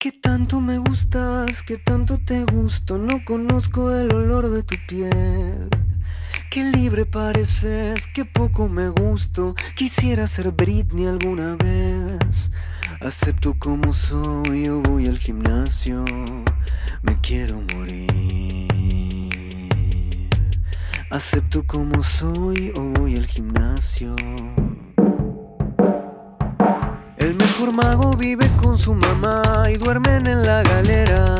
Que tanto me gustas, que tanto te gusto, no conozco el olor de tu piel. Qué libre pareces, que poco me gusto, quisiera ser Britney alguna vez. Acepto como soy, yo voy al gimnasio, me quiero morir. Acepto como soy, o voy al gimnasio. El mejor mago vive con su mamá y duermen en la galera.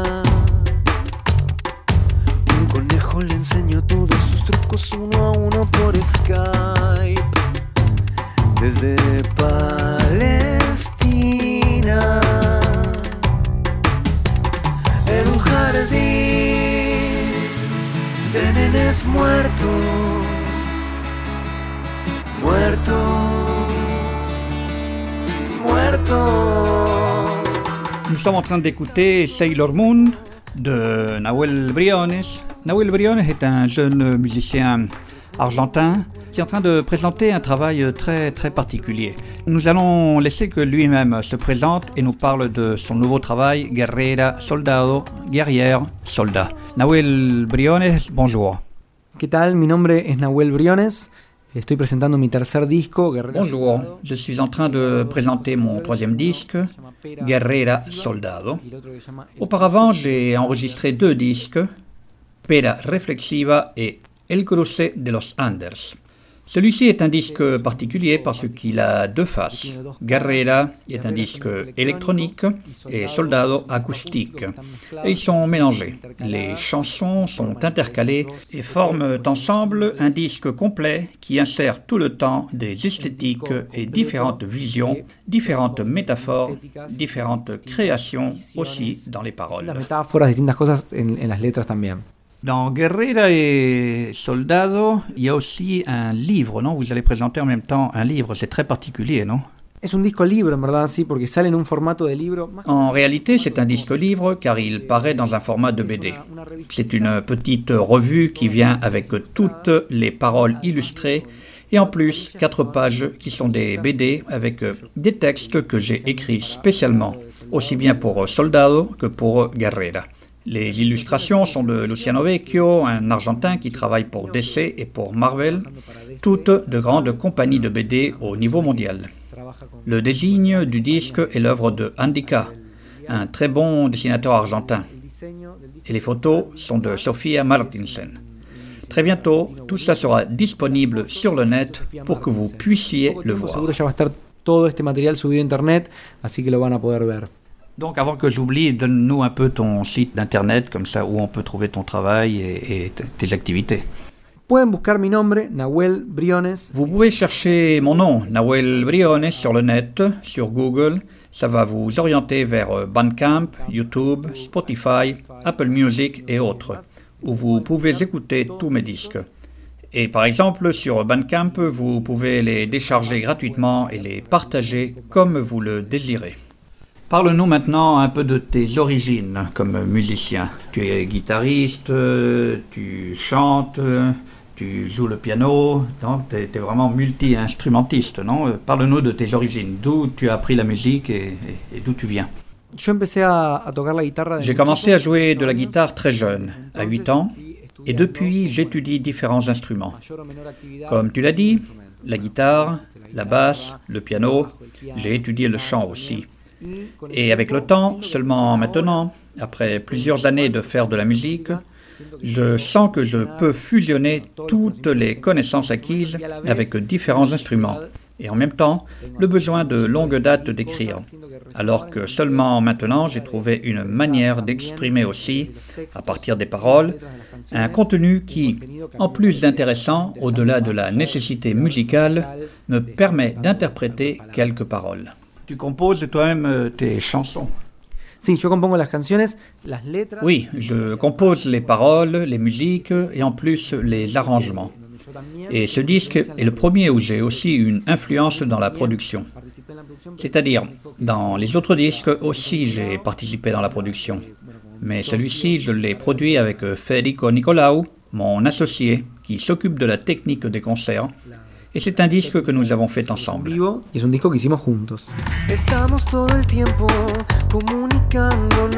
Un conejo le enseñó todos sus trucos uno a uno por Skype. Desde Palestina, en un jardín de nenes muertos, Nous sommes en train d'écouter Sailor Moon de Nahuel Briones. Nahuel Briones est un jeune musicien argentin qui est en train de présenter un travail très très particulier. Nous allons laisser que lui-même se présente et nous parle de son nouveau travail, Guerrera, Soldado, guerrière, soldat. Nahuel Briones, bonjour. ¿Qué tal? Mi nombre es Nahuel Briones. Estoy presentando mi tercer disco, Guerrera. Bonjour, je suis en train de présenter mon troisième disque, Guerrera Soldado. Auparavant, j'ai enregistré 2 disques, Pera Reflexiva et El Cruce de los Andes. Celui-ci est un disque particulier parce qu'il a 2 faces. Guerrera est un disque électronique et Soldado acoustique. Et ils sont mélangés. Les chansons sont intercalées et forment ensemble un disque complet qui insère tout le temps des esthétiques et différentes visions, différentes métaphores, différentes créations aussi dans les paroles. Las metáforas, distintas cosas en las letras también. Dans Guerrera et Soldado, il y a aussi un livre, non? Vous allez présenter en même temps un livre, c'est très particulier, non? Es un disco libro, en verdad, sí, porque sale en un formato de libro. En réalité, c'est un disque livre car il paraît dans un format de BD. C'est une petite revue qui vient avec toutes les paroles illustrées et en plus 4 pages qui sont des BD avec des textes que j'ai écrits spécialement, aussi bien pour Soldado que pour Guerrera. Les illustrations sont de Luciano Vecchio, un Argentin qui travaille pour DC et pour Marvel, toutes de grandes compagnies de BD au niveau mondial. Le design du disque est l'œuvre de Andika, un très bon dessinateur argentin. Et les photos sont de Sofia Martinsen. Très bientôt, tout ça sera disponible sur le net pour que vous puissiez le voir. Seguro ya va a estar todo este material subido a internet, así que lo van a poder ver. Donc avant que j'oublie, donne-nous un peu ton site d'internet, comme ça, où on peut trouver ton travail et tes activités. Pueden buscar mi nombre, Nahuel Briones. Vous pouvez chercher mon nom, Nahuel Briones, sur le net, sur Google. Ça va vous orienter vers Bandcamp, YouTube, Spotify, Apple Music et autres, où vous pouvez écouter tous mes disques. Et par exemple, sur Bandcamp, vous pouvez les décharger gratuitement et les partager comme vous le désirez. Parle-nous maintenant un peu de tes origines comme musicien. Tu es guitariste, tu chantes, tu joues le piano, donc tu es vraiment multi-instrumentiste, non? Parle-nous de tes origines, d'où tu as appris la musique et d'où tu viens. Yo empecé a tocar la guitarra. J'ai commencé à jouer de la guitare très jeune, à 8 ans, et depuis j'étudie différents instruments. Comme tu l'as dit, la guitare, la basse, le piano, j'ai étudié le chant aussi. Et avec le temps, seulement maintenant, après plusieurs années de faire de la musique, je sens que je peux fusionner toutes les connaissances acquises avec différents instruments. Et en même temps, le besoin de longue date d'écrire. Alors que seulement maintenant, j'ai trouvé une manière d'exprimer aussi, à partir des paroles, un contenu qui, en plus d'intéressant, au-delà de la nécessité musicale, me permet d'interpréter quelques paroles. Tu composes toi-même tes chansons? Sí, yo compongo las canciones, las letras. Oui, je compose les paroles, les musiques et en plus les arrangements. Et ce disque est le premier où j'ai aussi une influence dans la production. C'est-à-dire, dans les autres disques aussi j'ai participé dans la production. Mais celui-ci, je l'ai produit avec Federico Nicolau, mon associé, qui s'occupe de la technique des concerts. Et c'est un disque que nous avons fait ensemble. Es un disco que hicimos juntos. Estamos todo el tiempo comunicándonos.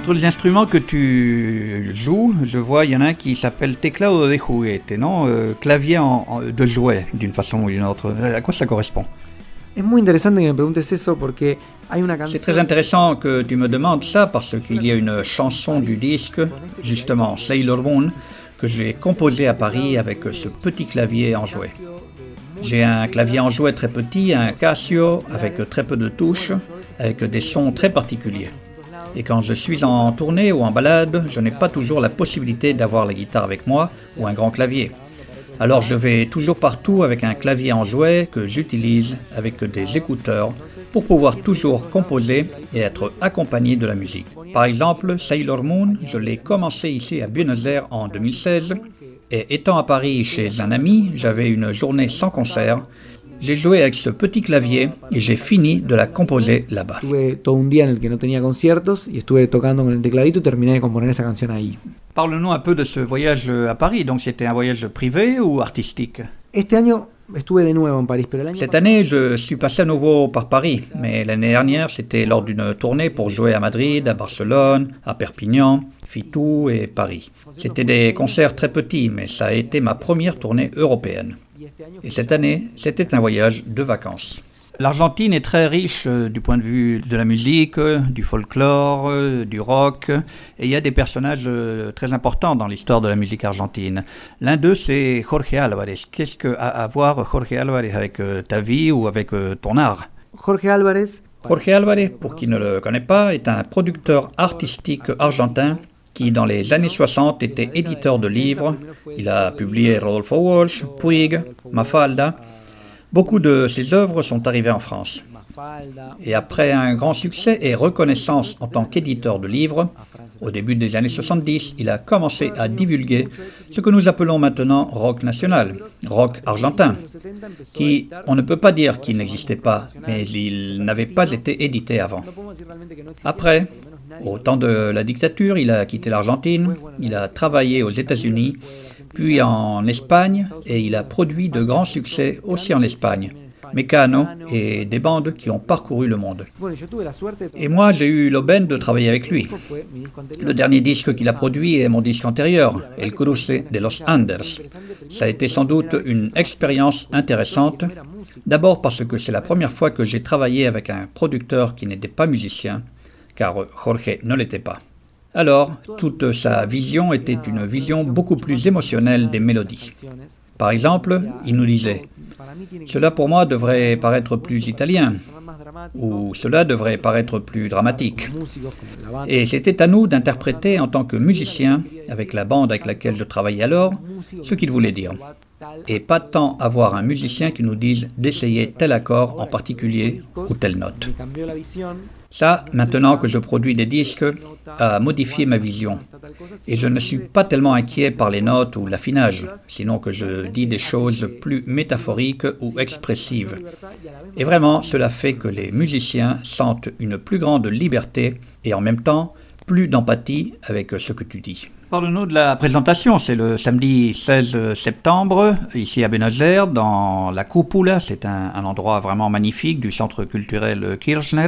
Entre les instruments que tu joues, je vois, il y en a un qui s'appelle teclado de juguete, non? Clavier de jouet, d'une façon ou d'une autre. À quoi ça correspond? Es muy interesante que me preguntes eso porque hay una canción. C'est très intéressant que tu me demandes ça parce qu'il y a une chanson du disque, justement Sailor Moon, que j'ai composée à Paris avec ce petit clavier en jouet. J'ai un clavier en jouet très petit, un Casio avec très peu de touches, avec des sons très particuliers. Et quand je suis en tournée ou en balade, je n'ai pas toujours la possibilité d'avoir la guitare avec moi ou un grand clavier. Alors je vais toujours partout avec un clavier en jouet que j'utilise avec des écouteurs pour pouvoir toujours composer et être accompagné de la musique. Par exemple, Sailor Moon, je l'ai commencé ici à Buenos Aires en 2016 et étant à Paris chez un ami, j'avais une journée sans concert. J'ai joué avec ce petit clavier et j'ai fini de la composer là-bas. Tuve todo un día en el que no tenía conciertos y estuve tocando con el tecladito y terminé de componer esa canción ahí. Parle-nous un peu de ce voyage à Paris. Donc c'était un voyage privé ou artistique? Este año estuve de nuevo en París, pero el año Cette année, je suis passé à nouveau par Paris, mais l'année dernière, c'était lors d'une tournée pour jouer à Madrid, à Barcelone, à Perpignan, Fitou et Paris. C'était des concerts très petits, mais ça a été ma première tournée européenne. Et cette année, c'était un voyage de vacances. L'Argentine est très riche du point de vue de la musique, du folklore, du rock, et il y a des personnages très importants dans l'histoire de la musique argentine. L'un d'eux, c'est Jorge Álvarez. Qu'est-ce qu'a à voir Jorge Álvarez avec ta vie ou avec ton art? Jorge Álvarez. Jorge Álvarez, pour qui ne le connaît pas, est un producteur artistique argentin qui, dans les années 60, était éditeur de livres. Il a publié Rodolfo Walsh, Puig, Mafalda. Beaucoup de ses œuvres sont arrivées en France. Et après un grand succès et reconnaissance en tant qu'éditeur de livres, au début des années 70, il a commencé à divulguer ce que nous appelons maintenant rock national, rock argentin, qui, on ne peut pas dire qu'il n'existait pas, mais il n'avait pas été édité avant. Après, au temps de la dictature, il a quitté l'Argentine, il a travaillé aux États-Unis, puis en Espagne, et il a produit de grands succès aussi en Espagne, Mecano et des bandes qui ont parcouru le monde. Et moi, j'ai eu l'aubaine de travailler avec lui. Le dernier disque qu'il a produit est mon disque antérieur, El Cruce de los Andes. Ça a été sans doute une expérience intéressante, d'abord parce que c'est la première fois que j'ai travaillé avec un producteur qui n'était pas musicien, car Jorge ne l'était pas. Alors, toute sa vision était une vision beaucoup plus émotionnelle des mélodies. Par exemple, il nous disait « Cela pour moi devrait paraître plus italien » ou « Cela devrait paraître plus dramatique ». Et c'était à nous d'interpréter en tant que musiciens, avec la bande avec laquelle je travaillais alors, ce qu'il voulait dire. Et pas tant avoir un musicien qui nous dise d'essayer tel accord en particulier ou telle note. Ça, maintenant que je produis des disques, a modifié ma vision. Et je ne suis pas tellement inquiet par les notes ou l'affinage, sinon que je dis des choses plus métaphoriques ou expressives. Et vraiment, cela fait que les musiciens sentent une plus grande liberté et en même temps plus d'empathie avec ce que tu dis. Parle-nous de la présentation, c'est le samedi 16 septembre, ici à Buenos Aires, dans la Cúpula, c'est un endroit vraiment magnifique du centre culturel Kirchner.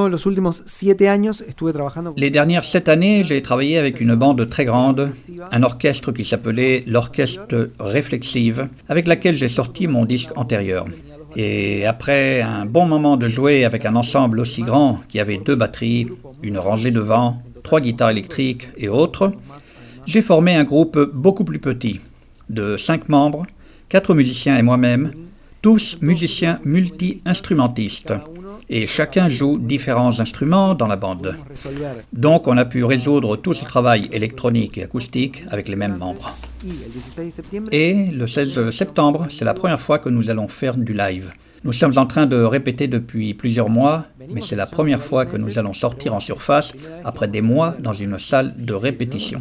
Les dernières 7 années, j'ai travaillé avec une bande très grande, un orchestre qui s'appelait l'Orchestre Réflexive, avec laquelle j'ai sorti mon disque antérieur. Et après un bon moment de jouer avec un ensemble aussi grand qui avait 2 batteries, une rangée de vent, 3 guitares électriques et autres, j'ai formé un groupe beaucoup plus petit, de 5 membres, 4 musiciens et moi-même, tous musiciens multi-instrumentistes, et chacun joue différents instruments dans la bande. Donc on a pu résoudre tout ce travail électronique et acoustique avec les mêmes membres. Et le 16 septembre, c'est la première fois que nous allons faire du live. Nous sommes en train de répéter depuis plusieurs mois, mais c'est la première fois que nous allons sortir en surface après des mois dans une salle de répétition.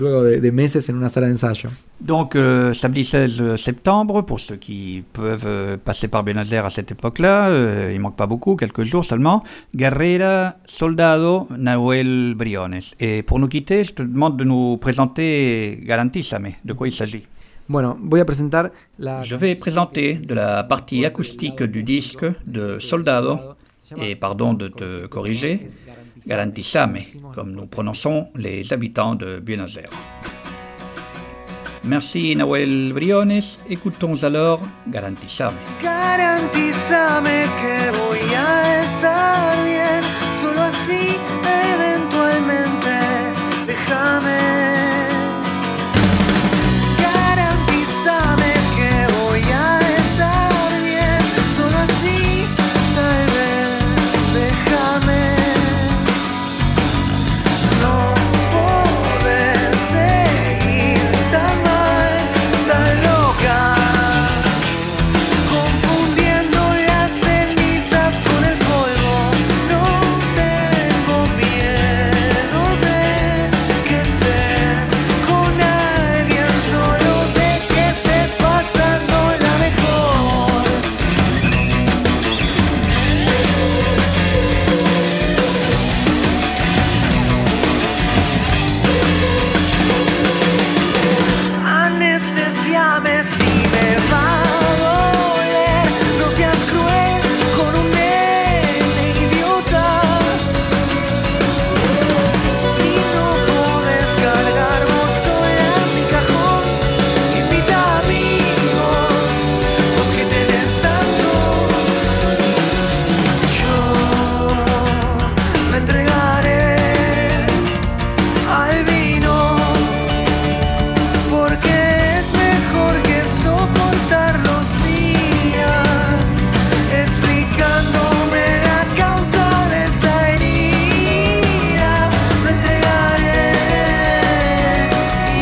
Donc, samedi 16 septembre, pour ceux qui peuvent passer par Buenos Aires à cette époque-là, il ne manque pas beaucoup, quelques jours seulement, Guerrera, Soldado, Nahuel Briones. Et pour nous quitter, je te demande de nous présenter Garantízame, de quoi il s'agit. Je vais présenter de la partie acoustique du disque de Soldado, et pardon de te corriger, garantizame, comme nous prononçons les habitants de Buenos Aires. Merci Nahuel Briones, écoutons alors Garantizame. Garantizame que voy a estar bien, solo así eventualmente déjame. Garantizame que voy a estar bien, solo así tal vez déjame. No podés seguir tan mal, tan loca, confundiendo las cenizas con el polvo. No tengo miedo de que estés con alguien, solo de que estés pasándola mejor. Anestesiame si me va a doler, no seas cruel con un nene idiota. Si no podés cargar vos sola mi cajón, invita amigos, vos que tenés tantos. Yo me entregaré al vino, porque es mejor que soportar los días, explicándome la causa de esta herida. Me entregaré y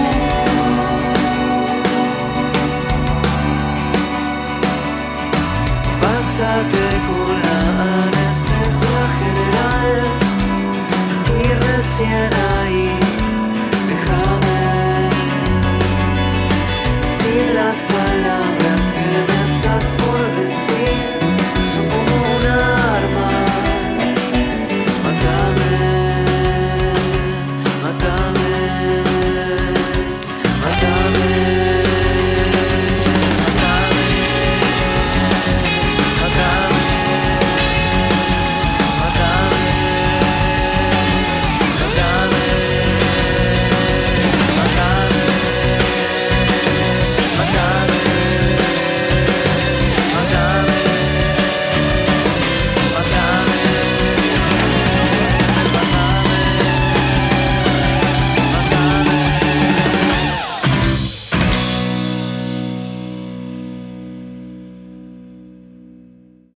pásate con la anestesia general y recién